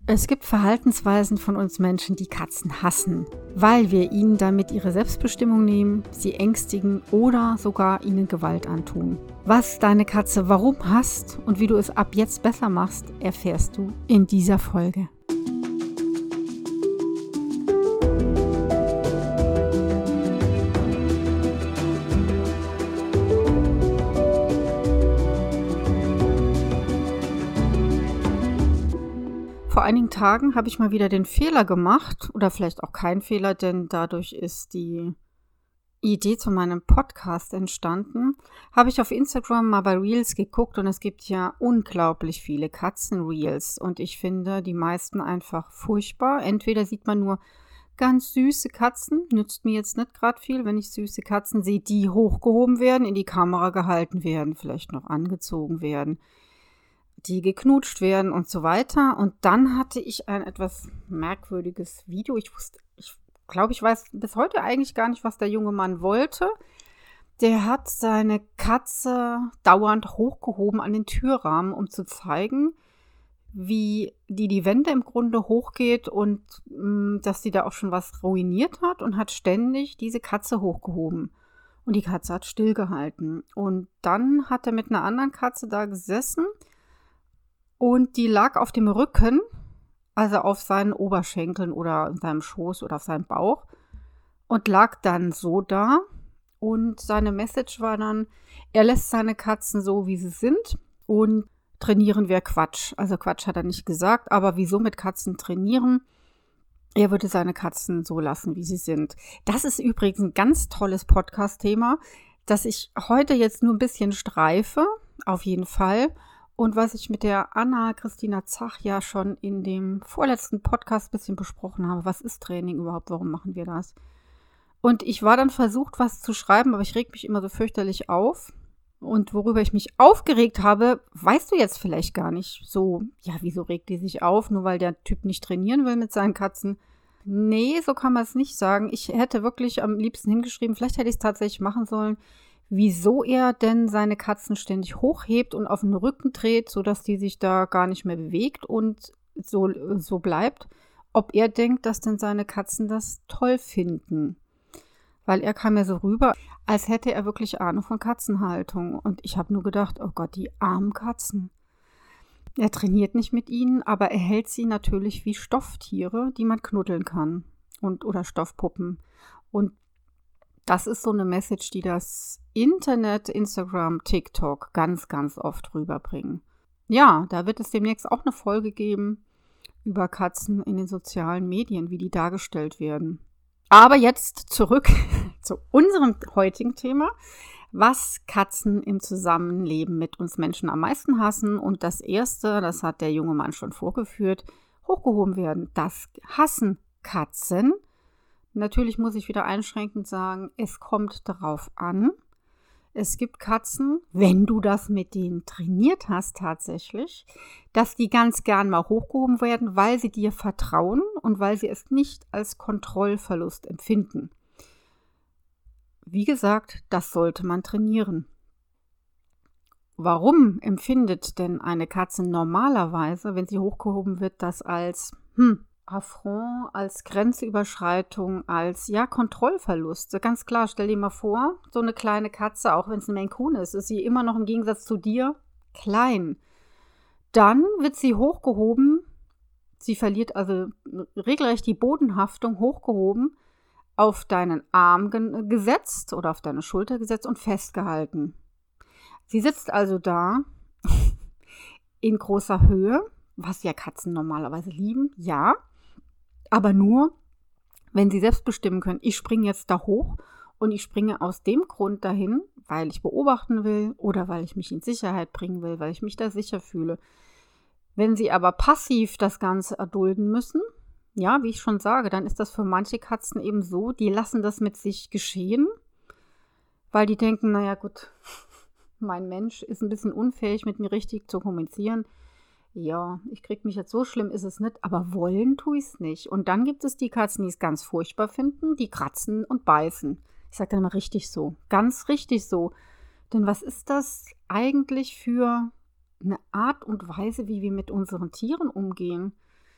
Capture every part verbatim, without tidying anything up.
Es gibt Verhaltensweisen von uns Menschen, die Katzen hassen, weil wir ihnen damit ihre Selbstbestimmung nehmen, sie ängstigen oder sogar ihnen Gewalt antun. Was deine Katze warum hasst und wie du es ab jetzt besser machst, erfährst du in dieser Folge. Vor einigen Tagen habe ich mal wieder den Fehler gemacht, oder vielleicht auch kein Fehler, denn dadurch ist die Idee zu meinem Podcast entstanden. Habe ich auf Instagram mal bei Reels geguckt und es gibt ja unglaublich viele Katzen-Reels und ich finde die meisten einfach furchtbar. Entweder sieht man nur ganz süße Katzen, nützt mir jetzt nicht gerade viel, wenn ich süße Katzen sehe, die hochgehoben werden, in die Kamera gehalten werden, vielleicht noch angezogen werden, die geknutscht werden und so weiter. Und dann hatte ich ein etwas merkwürdiges Video. Ich wusste, ich glaube, ich weiß bis heute eigentlich gar nicht, was der junge Mann wollte. Der hat seine Katze dauernd hochgehoben an den Türrahmen, um zu zeigen, wie die die Wände im Grunde hochgeht und mh, dass sie da auch schon was ruiniert hat, und hat ständig diese Katze hochgehoben. Und die Katze hat stillgehalten. Und dann hat er mit einer anderen Katze da gesessen und die lag auf dem Rücken, also auf seinen Oberschenkeln oder in seinem Schoß oder auf seinem Bauch, und lag dann so da. Und seine Message war dann, er lässt seine Katzen so, wie sie sind, und trainieren wäre Quatsch. Also Quatsch hat er nicht gesagt, aber wieso mit Katzen trainieren? Er würde seine Katzen so lassen, wie sie sind. Das ist übrigens ein ganz tolles Podcast-Thema, das ich heute jetzt nur ein bisschen streife, auf jeden Fall. Und was ich mit der Anna-Christina Zach ja schon in dem vorletzten Podcast ein bisschen besprochen habe. Was ist Training überhaupt? Warum machen wir das? Und ich war dann versucht, was zu schreiben, aber ich reg mich immer so fürchterlich auf. Und worüber ich mich aufgeregt habe, weißt du jetzt vielleicht gar nicht. So, ja, wieso regt die sich auf? Nur weil der Typ nicht trainieren will mit seinen Katzen? Nee, so kann man es nicht sagen. Ich hätte wirklich am liebsten hingeschrieben, vielleicht hätte ich es tatsächlich machen sollen, wieso er denn seine Katzen ständig hochhebt und auf den Rücken dreht, sodass die sich da gar nicht mehr bewegt und so, so bleibt. Ob er denkt, dass denn seine Katzen das toll finden. Weil er kam mir so rüber, als hätte er wirklich Ahnung von Katzenhaltung. Und ich habe nur gedacht, oh Gott, die armen Katzen. Er trainiert nicht mit ihnen, aber er hält sie natürlich wie Stofftiere, die man knuddeln kann. Und, oder Stoffpuppen. Und das ist so eine Message, die das Internet, Instagram, TikTok ganz, ganz oft rüberbringen. Ja, da wird es demnächst auch eine Folge geben über Katzen in den sozialen Medien, wie die dargestellt werden. Aber jetzt zurück zu unserem heutigen Thema, was Katzen im Zusammenleben mit uns Menschen am meisten hassen. Und das Erste, das hat der junge Mann schon vorgeführt, hochgehoben werden. Das hassen Katzen. Natürlich muss ich wieder einschränkend sagen, es kommt darauf an. Es gibt Katzen, wenn du das mit denen trainiert hast tatsächlich, dass die ganz gern mal hochgehoben werden, weil sie dir vertrauen und weil sie es nicht als Kontrollverlust empfinden. Wie gesagt, das sollte man trainieren. Warum empfindet denn eine Katze normalerweise, wenn sie hochgehoben wird, das als hm, Affront, als Grenzüberschreitung, als ja Kontrollverlust? Ganz klar, stell dir mal vor, so eine kleine Katze, auch wenn es ein Maine Coon ist, ist sie immer noch im Gegensatz zu dir klein. Dann wird sie hochgehoben, sie verliert also regelrecht die Bodenhaftung, hochgehoben, auf deinen Arm ge- gesetzt oder auf deine Schulter gesetzt und festgehalten. Sie sitzt also da in großer Höhe, was ja Katzen normalerweise lieben, ja, aber nur, wenn sie selbst bestimmen können, ich springe jetzt da hoch und ich springe aus dem Grund dahin, weil ich beobachten will oder weil ich mich in Sicherheit bringen will, weil ich mich da sicher fühle. Wenn sie aber passiv das Ganze erdulden müssen, ja, wie ich schon sage, dann ist das für manche Katzen eben so, die lassen das mit sich geschehen, weil die denken, naja gut, mein Mensch ist ein bisschen unfähig, mit mir richtig zu kommunizieren. Ja, ich krieg mich jetzt, so schlimm ist es nicht, aber wollen tue ich es nicht. Und dann gibt es die Katzen, die es ganz furchtbar finden, die kratzen und beißen. Ich sage dann immer richtig so, ganz richtig so. Denn was ist das eigentlich für eine Art und Weise, wie wir mit unseren Tieren umgehen?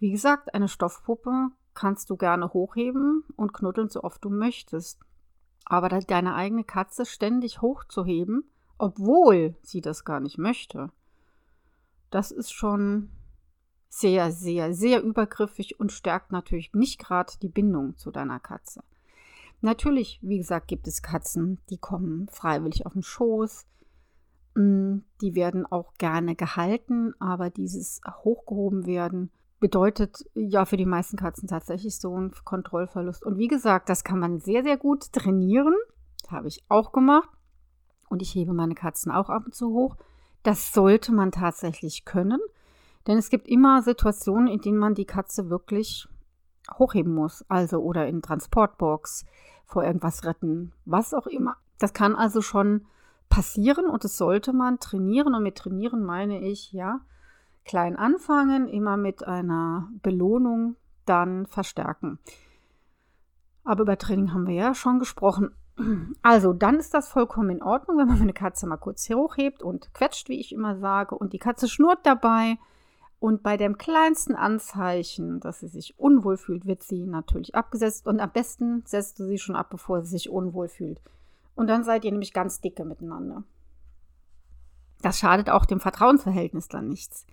Wie gesagt, eine Stoffpuppe kannst du gerne hochheben und knuddeln, so oft du möchtest. Aber deine eigene Katze ständig hochzuheben, obwohl sie das gar nicht möchte, das ist schon sehr, sehr, sehr übergriffig und stärkt natürlich nicht gerade die Bindung zu deiner Katze. Natürlich, wie gesagt, gibt es Katzen, die kommen freiwillig auf den Schoß. Die werden auch gerne gehalten, aber dieses hochgehoben werden bedeutet ja für die meisten Katzen tatsächlich so einen Kontrollverlust. Und wie gesagt, das kann man sehr, sehr gut trainieren. Das habe ich auch gemacht. Und ich hebe meine Katzen auch ab und zu hoch. Das sollte man tatsächlich können. Denn es gibt immer Situationen, in denen man die Katze wirklich hochheben muss. Also oder in Transportbox, vor irgendwas retten, was auch immer. Das kann also schon passieren und das sollte man trainieren. Und mit trainieren meine ich, ja, klein anfangen, immer mit einer Belohnung, dann verstärken. Aber über Training haben wir ja schon gesprochen. Also, dann ist das vollkommen in Ordnung, wenn man eine Katze mal kurz hochhebt und quetscht, wie ich immer sage, und die Katze schnurrt dabei. Und bei dem kleinsten Anzeichen, dass sie sich unwohl fühlt, wird sie natürlich abgesetzt. Und am besten setzt du sie schon ab, bevor sie sich unwohl fühlt. Und dann seid ihr nämlich ganz dicke miteinander. Das schadet auch dem Vertrauensverhältnis dann nichts.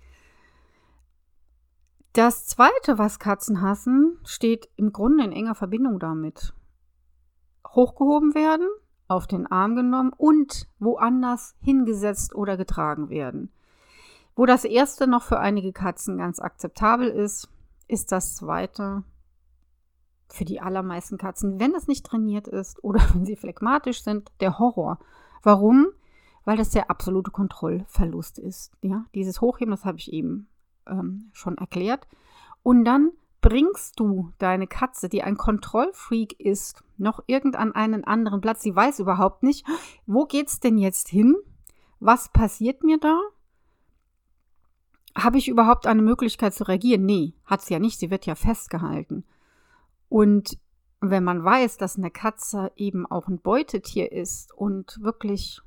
Das Zweite, was Katzen hassen, steht im Grunde in enger Verbindung damit. Hochgehoben werden, auf den Arm genommen und woanders hingesetzt oder getragen werden. Wo das Erste noch für einige Katzen ganz akzeptabel ist, ist das Zweite für die allermeisten Katzen, wenn es nicht trainiert ist oder wenn sie phlegmatisch sind, der Horror. Warum? Weil das der absolute Kontrollverlust ist. Ja, dieses Hochheben, das habe ich eben ähm, schon erklärt. Und dann bringst du deine Katze, die ein Kontrollfreak ist, noch irgend an einen anderen Platz. Sie weiß überhaupt nicht, wo geht's denn jetzt hin? Was passiert mir da? Habe ich überhaupt eine Möglichkeit zu reagieren? Nee, hat sie ja nicht. Sie wird ja festgehalten. Und wenn man weiß, dass eine Katze eben auch ein Beutetier ist und wirklich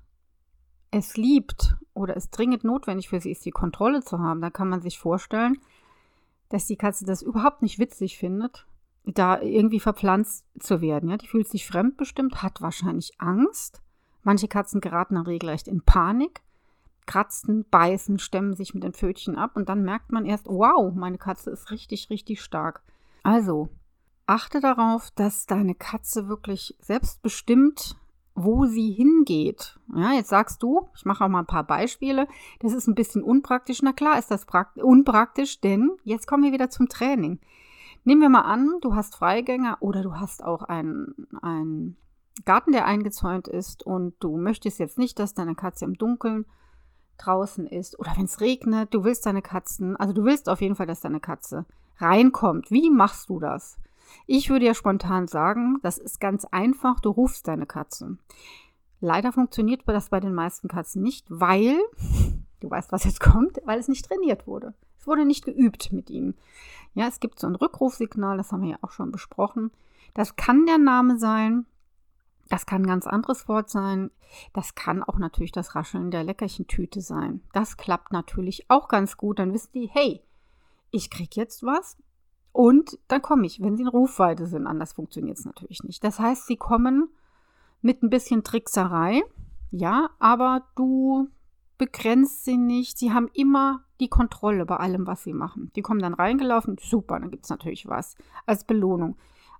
es liebt oder es dringend notwendig für sie ist, die Kontrolle zu haben, dann kann man sich vorstellen, dass die Katze das überhaupt nicht witzig findet, da irgendwie verpflanzt zu werden. Ja, die fühlt sich fremdbestimmt, hat wahrscheinlich Angst. Manche Katzen geraten dann regelrecht in Panik, kratzen, beißen, stemmen sich mit den Pfötchen ab und dann merkt man erst, wow, meine Katze ist richtig, richtig stark. Also, achte darauf, dass deine Katze wirklich selbstbestimmt, wo sie hingeht. Ja, jetzt sagst du, ich mache auch mal ein paar Beispiele, das ist ein bisschen unpraktisch. Na klar ist das prakt- unpraktisch, denn jetzt kommen wir wieder zum Training. Nehmen wir mal an, du hast Freigänger oder du hast auch einen, einen Garten, der eingezäunt ist und du möchtest jetzt nicht, dass deine Katze im Dunkeln draußen ist oder wenn es regnet, du willst deine Katzen, also du willst auf jeden Fall, dass deine Katze reinkommt. Wie machst du das? Ich würde ja spontan sagen, das ist ganz einfach, du rufst deine Katze. Leider funktioniert das bei den meisten Katzen nicht, weil, du weißt, was jetzt kommt, weil es nicht trainiert wurde. Es wurde nicht geübt mit ihm. Ja, es gibt so ein Rückrufsignal, das haben wir ja auch schon besprochen. Das kann der Name sein, das kann ein ganz anderes Wort sein, das kann auch natürlich das Rascheln der Leckerchentüte sein. Das klappt natürlich auch ganz gut, dann wissen die, hey, ich krieg jetzt was. Und dann komme ich, wenn sie in Rufweite sind. Anders funktioniert es natürlich nicht. Das heißt, sie kommen mit ein bisschen Trickserei, ja, aber du begrenzt sie nicht. Sie haben immer die Kontrolle bei allem, was sie machen. Die kommen dann reingelaufen, super, dann gibt es natürlich was als Belohnung.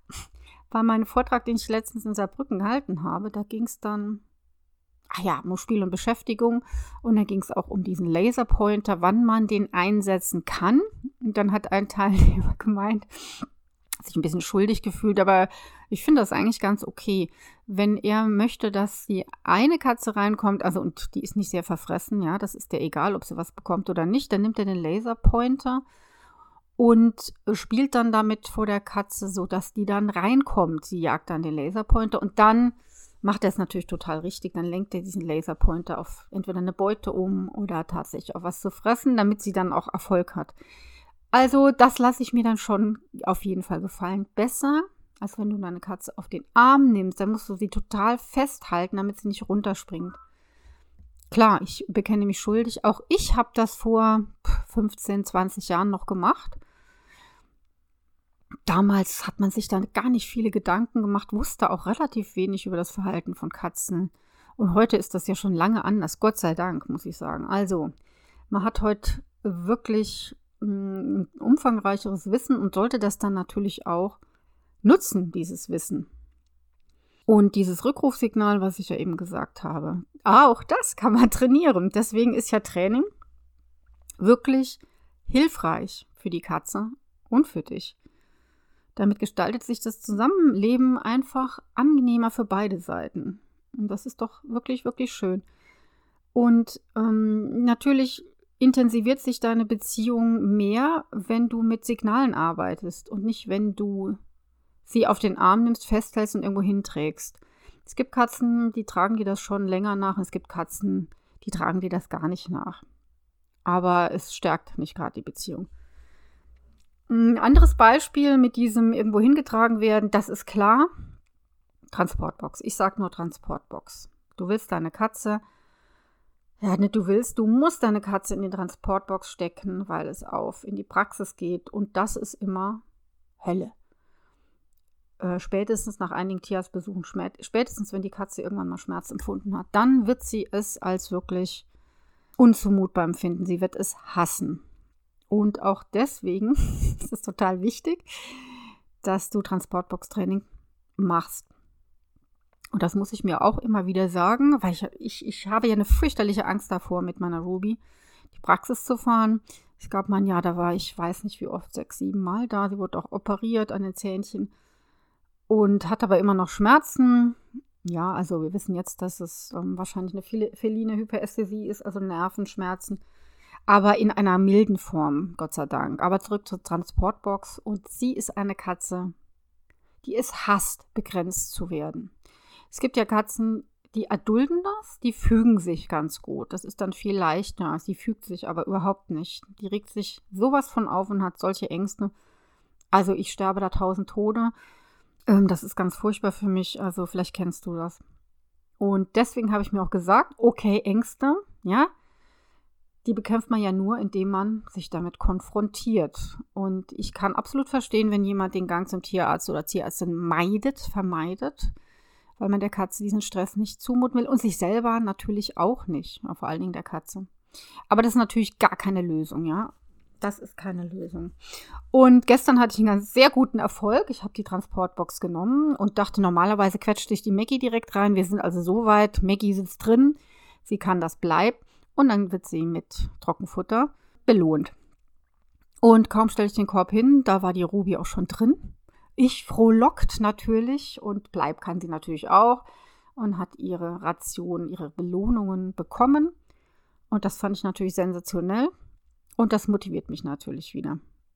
Bei meinem Vortrag, den ich letztens in Saarbrücken gehalten habe, da ging es dann, ach ja, um Spiel und Beschäftigung und da ging es auch um diesen Laserpointer, wann man den einsetzen kann. Und dann hat ein Teilnehmer gemeint, sich ein bisschen schuldig gefühlt, aber ich finde das eigentlich ganz okay. Wenn er möchte, dass die eine Katze reinkommt, also und die ist nicht sehr verfressen, ja, das ist der egal, ob sie was bekommt oder nicht, dann nimmt er den Laserpointer und spielt dann damit vor der Katze, sodass die dann reinkommt. Sie jagt dann den Laserpointer und dann macht er es natürlich total richtig. Dann lenkt er diesen Laserpointer auf entweder eine Beute um oder tatsächlich auf was zu fressen, damit sie dann auch Erfolg hat. Also das lasse ich mir dann schon auf jeden Fall gefallen. Besser, als wenn du deine Katze auf den Arm nimmst. Dann musst du sie total festhalten, damit sie nicht runterspringt. Klar, ich bekenne mich schuldig. Auch ich habe das vor fünfzehn, zwanzig Jahren noch gemacht. Damals hat man sich da gar nicht viele Gedanken gemacht, wusste auch relativ wenig über das Verhalten von Katzen. Und heute ist das ja schon lange anders, Gott sei Dank, muss ich sagen. Also, man hat heute wirklich ein umfangreicheres Wissen und sollte das dann natürlich auch nutzen, dieses Wissen. Und dieses Rückrufsignal, was ich ja eben gesagt habe, auch das kann man trainieren. Deswegen ist ja Training wirklich hilfreich für die Katze und für dich. Damit gestaltet sich das Zusammenleben einfach angenehmer für beide Seiten. Und das ist doch wirklich, wirklich schön. Und ähm, natürlich intensiviert sich deine Beziehung mehr, wenn du mit Signalen arbeitest und nicht, wenn du sie auf den Arm nimmst, festhältst und irgendwo hinträgst. Es gibt Katzen, die tragen dir das schon länger nach. Es gibt Katzen, die tragen dir das gar nicht nach. Aber es stärkt nicht gerade die Beziehung. Ein anderes Beispiel mit diesem irgendwo hingetragen werden, das ist klar. Transportbox. Ich sage nur Transportbox. Du willst deine Katze, ja nicht du willst, du musst deine Katze in die Transportbox stecken, weil es auf in die Praxis geht. Und das ist immer Hölle. Äh, spätestens nach einigen Tierarztbesuchen, spätestens wenn die Katze irgendwann mal Schmerz empfunden hat, dann wird sie es als wirklich unzumutbar empfinden. Sie wird es hassen. Und auch deswegen ist es total wichtig, dass du Transportbox-Training machst. Und das muss ich mir auch immer wieder sagen, weil ich, ich, ich habe ja eine fürchterliche Angst davor, mit meiner Ruby die Praxis zu fahren. Ich glaube, mein Jahr, da war ich, weiß nicht wie oft, sechs, sieben Mal da. Sie wurde auch operiert an den Zähnchen und hat aber immer noch Schmerzen. Ja, also wir wissen jetzt, dass es ähm, wahrscheinlich eine feline Hyperästhesie ist, also Nervenschmerzen. Aber in einer milden Form, Gott sei Dank. Aber zurück zur Transportbox. Und sie ist eine Katze, die es hasst, begrenzt zu werden. Es gibt ja Katzen, die erdulden das, die fügen sich ganz gut. Das ist dann viel leichter. Sie fügt sich aber überhaupt nicht. Die regt sich sowas von auf und hat solche Ängste. Also ich sterbe da tausend Tode. Ähm, das ist ganz furchtbar für mich. Also vielleicht kennst du das. Und deswegen habe ich mir auch gesagt, okay, Ängste, ja, die bekämpft man ja nur, indem man sich damit konfrontiert. Und ich kann absolut verstehen, wenn jemand den Gang zum Tierarzt oder Tierärztin meidet, vermeidet, weil man der Katze diesen Stress nicht zumuten will und sich selber natürlich auch nicht, vor allen Dingen der Katze. Aber das ist natürlich gar keine Lösung, ja. Das ist keine Lösung. Und gestern hatte ich einen ganz sehr guten Erfolg. Ich habe die Transportbox genommen und dachte, normalerweise quetschte ich die Maggie direkt rein. Wir sind also so weit, Maggie sitzt drin, sie kann das bleiben. Und dann wird sie mit Trockenfutter belohnt. Und kaum stelle ich den Korb hin, da war die Ruby auch schon drin. Ich frohlockt natürlich und Bleib kann sie natürlich auch und hat ihre Ration, ihre Belohnungen bekommen. Und das fand ich natürlich sensationell und das motiviert mich natürlich wieder.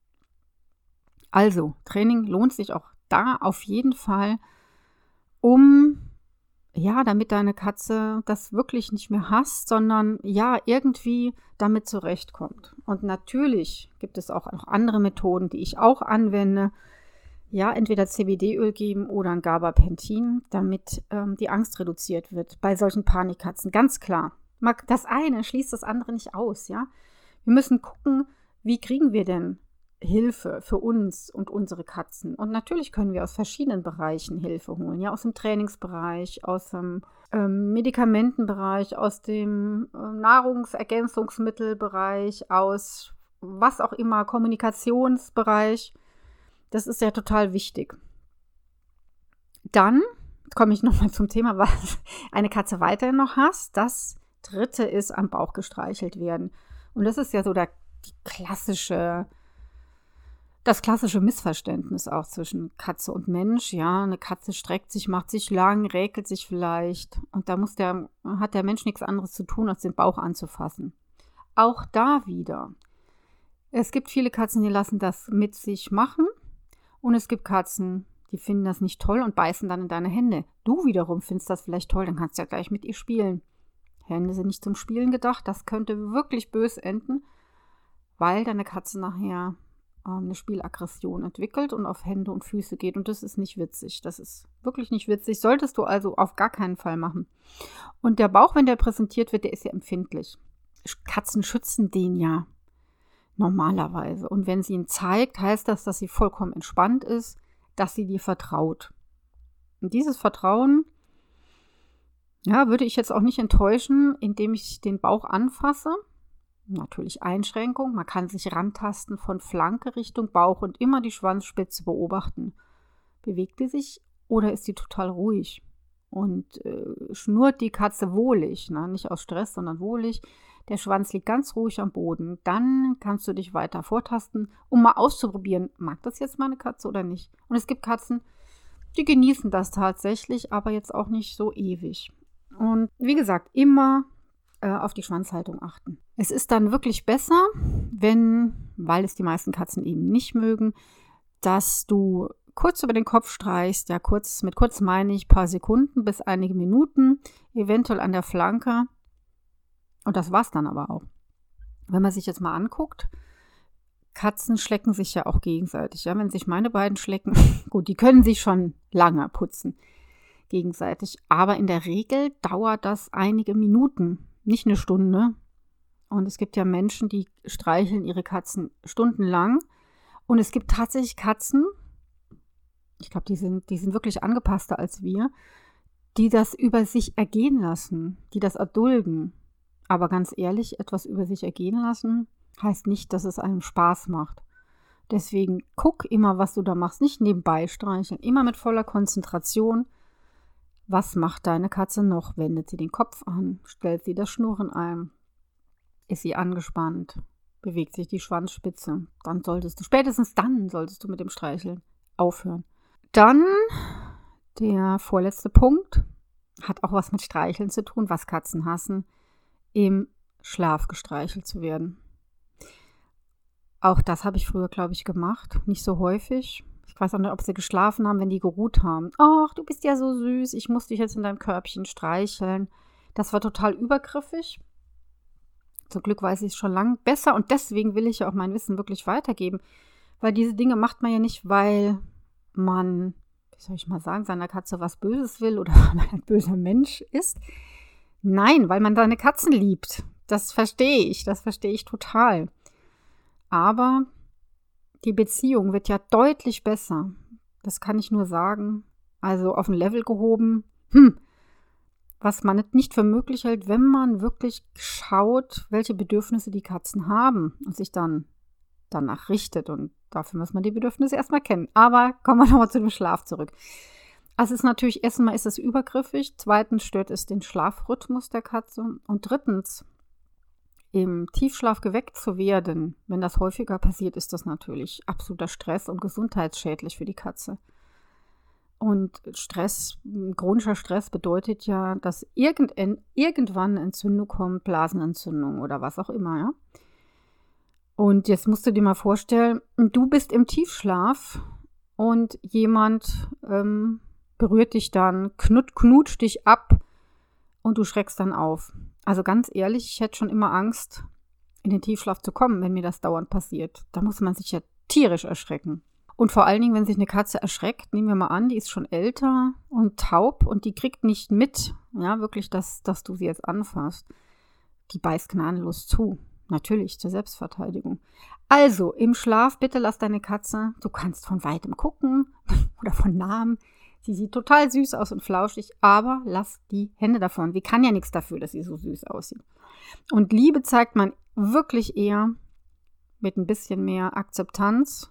Also, Training lohnt sich auch da auf jeden Fall, um ja, damit deine Katze das wirklich nicht mehr hasst, sondern ja, irgendwie damit zurechtkommt. Und natürlich gibt es auch noch andere Methoden, die ich auch anwende. Ja, entweder C B D-Öl geben oder ein Gabapentin, damit ähm, die Angst reduziert wird bei solchen Panikkatzen. Ganz klar. Das eine schließt das andere nicht aus, ja. Wir müssen gucken, wie kriegen wir denn Hilfe für uns und unsere Katzen. Und natürlich können wir aus verschiedenen Bereichen Hilfe holen. Ja, aus dem Trainingsbereich, aus dem ähm, Medikamentenbereich, aus dem äh, Nahrungsergänzungsmittelbereich, aus was auch immer, Kommunikationsbereich. Das ist ja total wichtig. Dann komme ich nochmal zum Thema, was eine Katze weiterhin noch hasst. Das dritte ist am Bauch gestreichelt werden. Und das ist ja so der, die klassische Das klassische Missverständnis auch zwischen Katze und Mensch, ja, eine Katze streckt sich, macht sich lang, räkelt sich vielleicht und da muss der, hat der Mensch nichts anderes zu tun, als den Bauch anzufassen. Auch da wieder. Es gibt viele Katzen, die lassen das mit sich machen und es gibt Katzen, die finden das nicht toll und beißen dann in deine Hände. Du wiederum findest das vielleicht toll, dann kannst du ja gleich mit ihr spielen. Hände sind nicht zum Spielen gedacht, das könnte wirklich bös enden, weil deine Katze nachher eine Spielaggression entwickelt und auf Hände und Füße geht. Und das ist nicht witzig. Das ist wirklich nicht witzig. Solltest du also auf gar keinen Fall machen. Und der Bauch, wenn der präsentiert wird, der ist ja empfindlich. Katzen schützen den ja. normalerweise. Und wenn sie ihn zeigt, heißt das, dass sie vollkommen entspannt ist, dass sie dir vertraut. Und dieses Vertrauen, ja, würde ich jetzt auch nicht enttäuschen, indem ich den Bauch anfasse. Natürlich Einschränkung. Man kann sich rantasten von Flanke Richtung Bauch und immer die Schwanzspitze beobachten. Bewegt die sich oder ist die total ruhig? Und äh, schnurrt die Katze wohlig, ne? Nicht aus Stress, sondern wohlig. Der Schwanz liegt ganz ruhig am Boden. Dann kannst du dich weiter vortasten, um mal auszuprobieren, mag das jetzt meine Katze oder nicht. Und es gibt Katzen, die genießen das tatsächlich, aber jetzt auch nicht so ewig. Und wie gesagt, immer äh, auf die Schwanzhaltung achten. Es ist dann wirklich besser, wenn, weil es die meisten Katzen eben nicht mögen, dass du kurz über den Kopf streichst, ja kurz, mit kurz meine ich ein paar Sekunden bis einige Minuten, eventuell an der Flanke. Und das war's dann aber auch. Wenn man sich jetzt mal anguckt, Katzen schlecken sich ja auch gegenseitig. Ja, wenn sich meine beiden schlecken, gut, die können sich schon lange putzen gegenseitig. Aber in der Regel dauert das einige Minuten, nicht eine Stunde. Und es gibt ja Menschen, die streicheln ihre Katzen stundenlang. Und es gibt tatsächlich Katzen, ich glaube, die sind, die sind wirklich angepasster als wir, die das über sich ergehen lassen, die das erdulden. Aber ganz ehrlich, etwas über sich ergehen lassen, heißt nicht, dass es einem Spaß macht. Deswegen guck immer, was du da machst. Nicht nebenbei streicheln, immer mit voller Konzentration. Was macht deine Katze noch? Wendet sie den Kopf an? Stellt sie das Schnurren ein? Ist sie angespannt? Bewegt sich die Schwanzspitze? Dann solltest du, spätestens dann solltest du mit dem Streicheln aufhören. Dann der vorletzte Punkt, hat auch was mit Streicheln zu tun, was Katzen hassen, im Schlaf gestreichelt zu werden. Auch das habe ich früher, glaube ich, gemacht. Nicht so häufig. Ich weiß auch nicht, ob sie geschlafen haben, wenn die geruht haben. Ach, du bist ja so süß, ich muss dich jetzt in deinem Körbchen streicheln. Das war total übergriffig. Zum Glück weiß ich es schon lange besser und deswegen will ich ja auch mein Wissen wirklich weitergeben. Weil diese Dinge macht man ja nicht, weil man, wie soll ich mal sagen, seiner Katze was Böses will oder weil man ein böser Mensch ist. Nein, weil man seine Katzen liebt. Das verstehe ich, das verstehe ich total. Aber die Beziehung wird ja deutlich besser. Das kann ich nur sagen. Also auf ein Level gehoben, hm, was man nicht für möglich hält, wenn man wirklich schaut, welche Bedürfnisse die Katzen haben und sich dann danach richtet. Und dafür muss man die Bedürfnisse erstmal kennen. Aber kommen wir nochmal zu dem Schlaf zurück. Also es ist natürlich, erstmal ist es übergriffig, zweitens stört es den Schlafrhythmus der Katze und drittens, im Tiefschlaf geweckt zu werden, wenn das häufiger passiert, ist das natürlich absoluter Stress und gesundheitsschädlich für die Katze. Und Stress, chronischer Stress bedeutet ja, dass irgend, irgendwann eine Entzündung kommt, Blasenentzündung oder was auch immer, ja. Und jetzt musst du dir mal vorstellen, du bist im Tiefschlaf und jemand ähm, berührt dich dann, knut, knutscht dich ab und du schreckst dann auf. Also ganz ehrlich, ich hätte schon immer Angst, in den Tiefschlaf zu kommen, wenn mir das dauernd passiert. Da muss man sich ja tierisch erschrecken. Und vor allen Dingen, wenn sich eine Katze erschreckt, nehmen wir mal an, die ist schon älter und taub und die kriegt nicht mit, ja, wirklich, dass, dass du sie jetzt anfasst. Die beißt gnadenlos zu. Natürlich, zur Selbstverteidigung. Also, im Schlaf, bitte lass deine Katze, du kannst von weitem gucken oder von nahem. Sie sieht total süß aus und flauschig, aber lass die Hände davon. Sie kann ja nichts dafür, dass sie so süß aussieht. Und Liebe zeigt man wirklich eher mit ein bisschen mehr Akzeptanz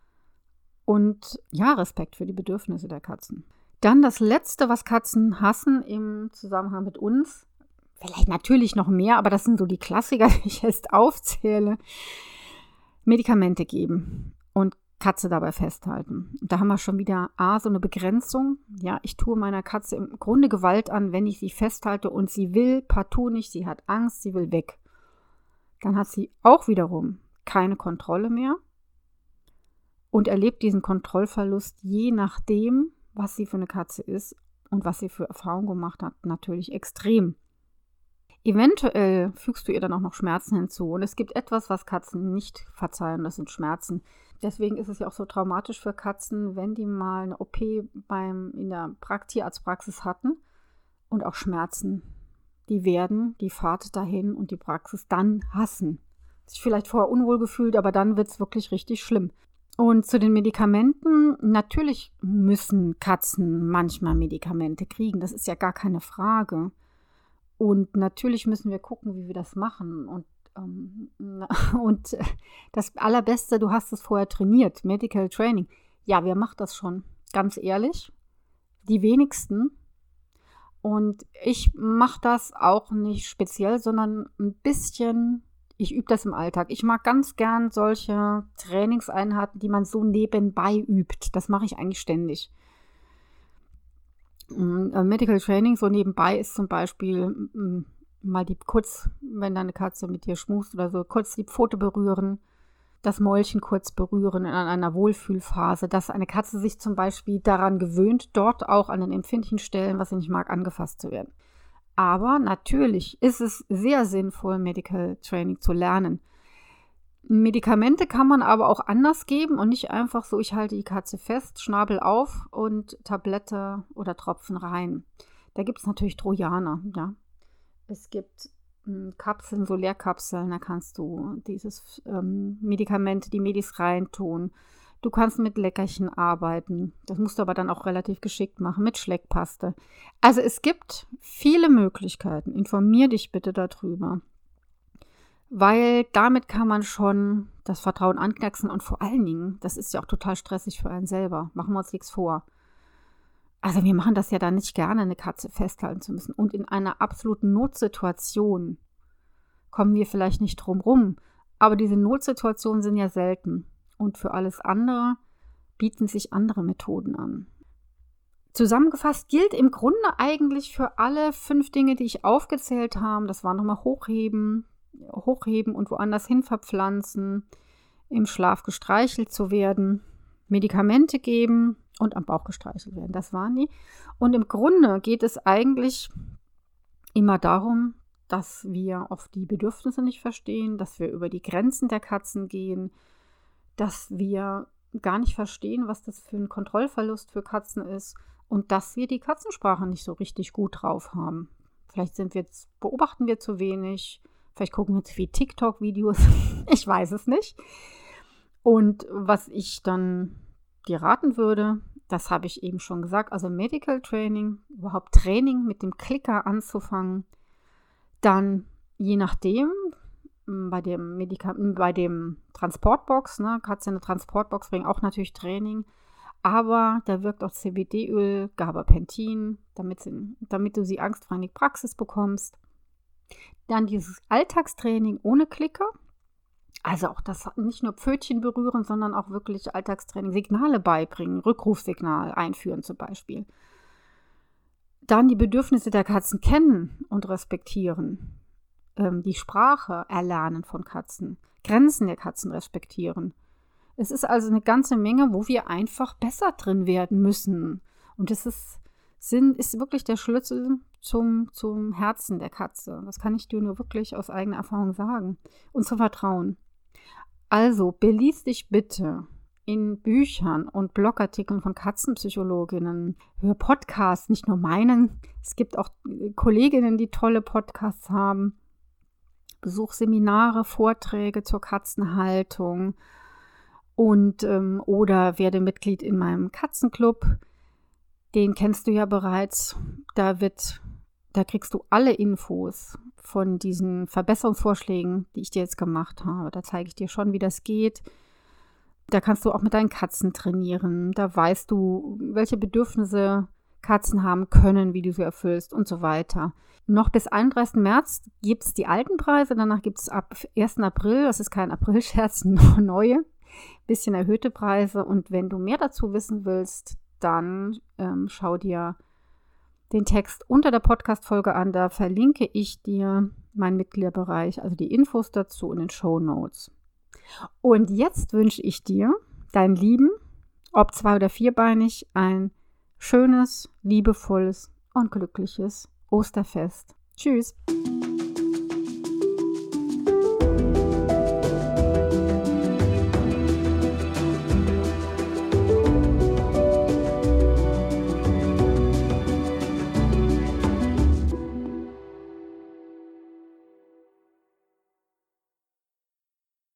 und ja, Respekt für die Bedürfnisse der Katzen. Dann das Letzte, was Katzen hassen im Zusammenhang mit uns, vielleicht natürlich noch mehr, aber das sind so die Klassiker, die ich jetzt aufzähle, Medikamente geben und Katze dabei festhalten. Da haben wir schon wieder A, so eine Begrenzung. Ja, ich tue meiner Katze im Grunde Gewalt an, wenn ich sie festhalte und sie will partout nicht, sie hat Angst, sie will weg. Dann hat sie auch wiederum keine Kontrolle mehr und erlebt diesen Kontrollverlust je nachdem, was sie für eine Katze ist und was sie für Erfahrungen gemacht hat, natürlich extrem. Eventuell fügst du ihr dann auch noch Schmerzen hinzu. Und es gibt etwas, was Katzen nicht verzeihen, das sind Schmerzen. Deswegen ist es ja auch so traumatisch für Katzen, wenn die mal eine O P beim, in der Tierarztpraxis hatten und auch Schmerzen. Die werden die Fahrt dahin und die Praxis dann hassen. sich vielleicht vorher unwohl gefühlt, aber dann wird es wirklich richtig schlimm. Und zu den Medikamenten, natürlich müssen Katzen manchmal Medikamente kriegen, das ist ja gar keine Frage. Und natürlich müssen wir gucken, wie wir das machen. Und, ähm, und das Allerbeste, du hast es vorher trainiert, Medical Training. Ja, wer macht das schon? Ganz ehrlich, die wenigsten. Und ich mache das auch nicht speziell, sondern ein bisschen, ich übe das im Alltag. Ich mag ganz gern solche Trainingseinheiten, die man so nebenbei übt. Das mache ich eigentlich ständig. Medical Training so nebenbei ist zum Beispiel mal die kurz, wenn deine Katze mit dir schmust oder so, kurz die Pfote berühren, das Mäulchen kurz berühren in einer Wohlfühlphase, dass eine Katze sich zum Beispiel daran gewöhnt, dort auch an den empfindlichen Stellen, was sie nicht mag, angefasst zu werden. Aber natürlich ist es sehr sinnvoll, Medical Training zu lernen. Medikamente kann man aber auch anders geben und nicht einfach so, ich halte die Katze fest, Schnabel auf und Tablette oder Tropfen rein. Da gibt es natürlich Trojaner, ja. Es gibt Kapseln, so Leerkapseln, da kannst du dieses ähm, Medikament, die Medis reintun. Du kannst mit Leckerchen arbeiten. Das musst du aber dann auch relativ geschickt machen, mit Schleckpaste. Also es gibt viele Möglichkeiten. Informier dich bitte darüber. Weil damit kann man schon das Vertrauen anknacksen und vor allen Dingen, das ist ja auch total stressig für einen selber. Machen wir uns nichts vor. Also wir machen das ja dann nicht gerne, eine Katze festhalten zu müssen. Und in einer absoluten Notsituation kommen wir vielleicht nicht drum rum. Aber diese Notsituationen sind ja selten. Und für alles andere bieten sich andere Methoden an. Zusammengefasst gilt im Grunde eigentlich für alle fünf Dinge, die ich aufgezählt habe. Das war nochmal Hochheben, Hochheben und woanders hin verpflanzen, im Schlaf gestreichelt zu werden, Medikamente geben und am Bauch gestreichelt werden. Das waren die. Und im Grunde geht es eigentlich immer darum, dass wir oft die Bedürfnisse nicht verstehen, dass wir über die Grenzen der Katzen gehen, dass wir gar nicht verstehen, was das für ein Kontrollverlust für Katzen ist und dass wir die Katzensprache nicht so richtig gut drauf haben. Vielleicht sind wir jetzt, beobachten wir zu wenig, vielleicht gucken wir zu viel TikTok-Videos, ich weiß es nicht. Und was ich dann dir raten würde, das habe ich eben schon gesagt, also Medical Training, überhaupt Training mit dem Klicker anzufangen, dann je nachdem, bei dem Medikament, bei dem Transportbox, ne, Katze in eine Transportbox bringen auch natürlich Training, aber da wirkt auch C B D-Öl, Gabapentin, damit, sie, damit du sie angstfrei in die Praxis bekommst. Dann dieses Alltagstraining ohne Klicker, also auch das nicht nur Pfötchen berühren, sondern auch wirklich Alltagstraining, Signale beibringen, Rückrufsignal einführen zum Beispiel. Dann die Bedürfnisse der Katzen kennen und respektieren. Ähm, die Sprache erlernen von Katzen. Grenzen der Katzen respektieren. Es ist also eine ganze Menge, wo wir einfach besser drin werden müssen. Und das ist, Sinn, ist wirklich der Schlüssel zum, zum Herzen der Katze. Das kann ich dir nur wirklich aus eigener Erfahrung sagen. Und zu vertrauen. Also, belies dich bitte in Büchern und Blogartikeln von Katzenpsychologinnen, hör Podcasts, nicht nur meinen. Es gibt auch Kolleginnen, die tolle Podcasts haben. Besuch Seminare, Vorträge zur Katzenhaltung und ähm, oder werde Mitglied in meinem Katzenclub. Den kennst du ja bereits. Da wird, da kriegst du alle Infos von diesen Verbesserungsvorschlägen, die ich dir jetzt gemacht habe. Da zeige ich dir schon, wie das geht. Da kannst du auch mit deinen Katzen trainieren. Da weißt du, welche Bedürfnisse Katzen haben können, wie du sie erfüllst und so weiter. Noch bis einunddreißigsten März gibt es die alten Preise. Danach gibt es ab ersten April, das ist kein Aprilscherz, neue, bisschen erhöhte Preise. Und wenn du mehr dazu wissen willst, dann ähm, schau dir den Text unter der Podcast-Folge an. Da verlinke ich dir meinen Mitgliederbereich, also die Infos dazu in den Shownotes. Und jetzt wünsche ich dir, deinen Lieben, ob zwei- oder vierbeinig, ein schönes, liebevolles und glückliches Osterfest. Tschüss!